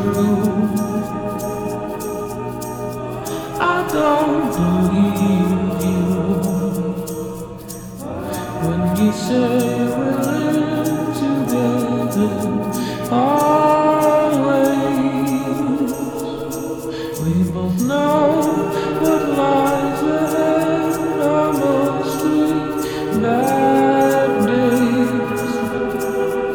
true. I don't believe you when you say we're